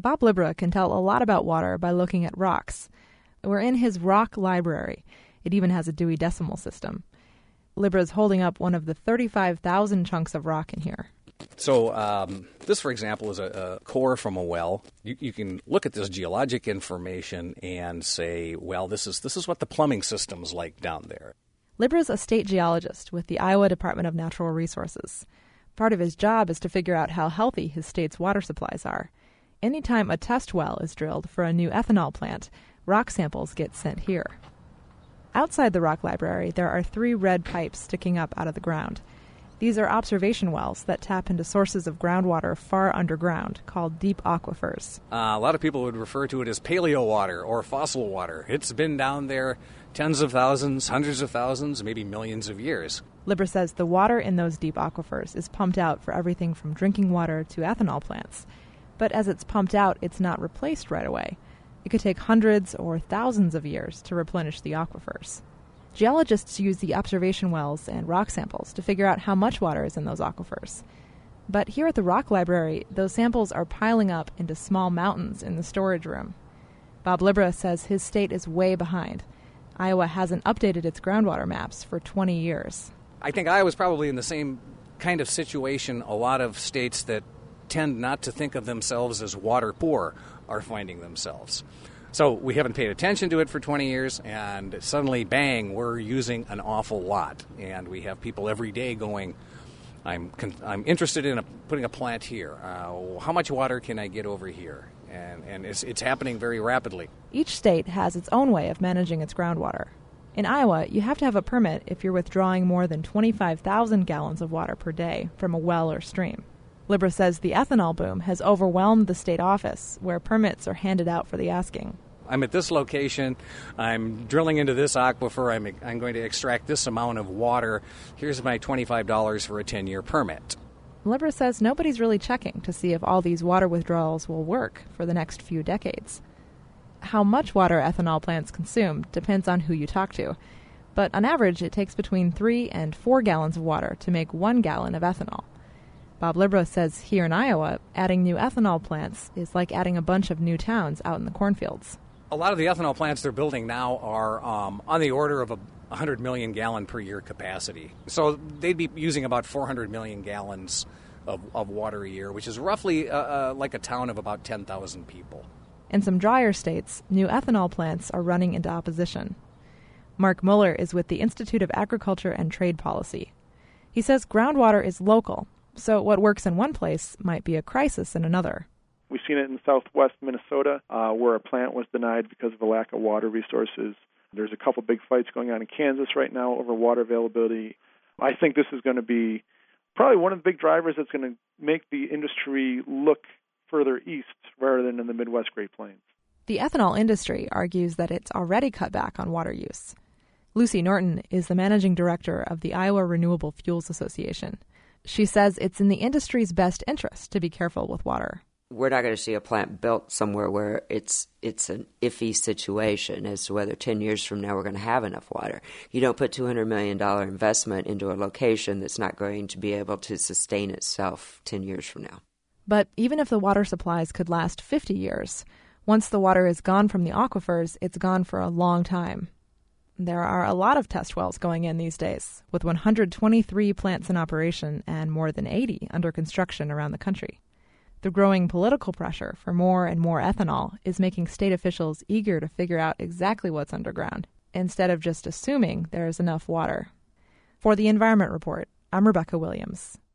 Bob Libra can tell a lot about water by looking at rocks. We're in his rock library. It even has a Dewey Decimal System. Libra's holding up one of the 35,000 chunks of rock in here. So this, for example, is a core from a well. You can look at this geologic information and say, well, this is what the plumbing system's like down there. Libra's a state geologist with the Iowa Department of Natural Resources. Part of his job is to figure out how healthy his state's water supplies are. Anytime a test well is drilled for a new ethanol plant, rock samples get sent here. Outside the rock library, there are 3 red pipes sticking up out of the ground. These are observation wells that tap into sources of groundwater far underground, called deep aquifers. A lot of people would refer to it as paleo water or fossil water. It's been down there tens of thousands, hundreds of thousands, maybe millions of years. Libra says the water in those deep aquifers is pumped out for everything from drinking water to ethanol plants. But as it's pumped out, it's not replaced right away. It could take hundreds or thousands of years to replenish the aquifers. Geologists use the observation wells and rock samples to figure out how much water is in those aquifers. But here at the Rock Library, those samples are piling up into small mountains in the storage room. Bob Libra says his state is way behind. Iowa hasn't updated its groundwater maps for 20 years. I think Iowa's probably in the same kind of situation a lot of states that tend not to think of themselves as water poor are finding themselves. So we haven't paid attention to it for 20 years, and suddenly, bang, we're using an awful lot. And we have people every day going, I'm interested in putting a plant here. How much water can I get over here? And it's happening very rapidly. Each state has its own way of managing its groundwater. In Iowa, you have to have a permit if you're withdrawing more than 25,000 gallons of water per day from a well or stream. Libra says the ethanol boom has overwhelmed the state office, where permits are handed out for the asking. I'm at this location. I'm drilling into this aquifer. I'm going to extract this amount of water. Here's my $25 for a 10-year permit. Libra says nobody's really checking to see if all these water withdrawals will work for the next few decades. How much water ethanol plants consume depends on who you talk to. But on average, it takes between 3 and 4 gallons of water to make 1 gallon of ethanol. Bob Libra says here in Iowa, adding new ethanol plants is like adding a bunch of new towns out in the cornfields. A lot of the ethanol plants they're building now are on the order of 100 million gallon per year capacity. So they'd be using about 400 million gallons of water a year, which is roughly like a town of about 10,000 people. In some drier states, new ethanol plants are running into opposition. Mark Mueller is with the Institute of Agriculture and Trade Policy. He says groundwater is local, so what works in one place might be a crisis in another. We've seen it in southwest Minnesota, where a plant was denied because of a lack of water resources. There's a couple big fights going on in Kansas right now over water availability. I think this is going to be probably one of the big drivers that's going to make the industry look further east rather than in the Midwest Great Plains. The ethanol industry argues that it's already cut back on water use. Lucy Norton is the managing director of the Iowa Renewable Fuels Association. She says it's in the industry's best interest to be careful with water. We're not going to see a plant built somewhere where it's an iffy situation as to whether 10 years from now we're going to have enough water. You don't put $200 million investment into a location that's not going to be able to sustain itself 10 years from now. But even if the water supplies could last 50 years, once the water is gone from the aquifers, it's gone for a long time. There are a lot of test wells going in these days, with 123 plants in operation and more than 80 under construction around the country. The growing political pressure for more and more ethanol is making state officials eager to figure out exactly what's underground, instead of just assuming there is enough water. For the Environment Report, I'm Rebecca Williams.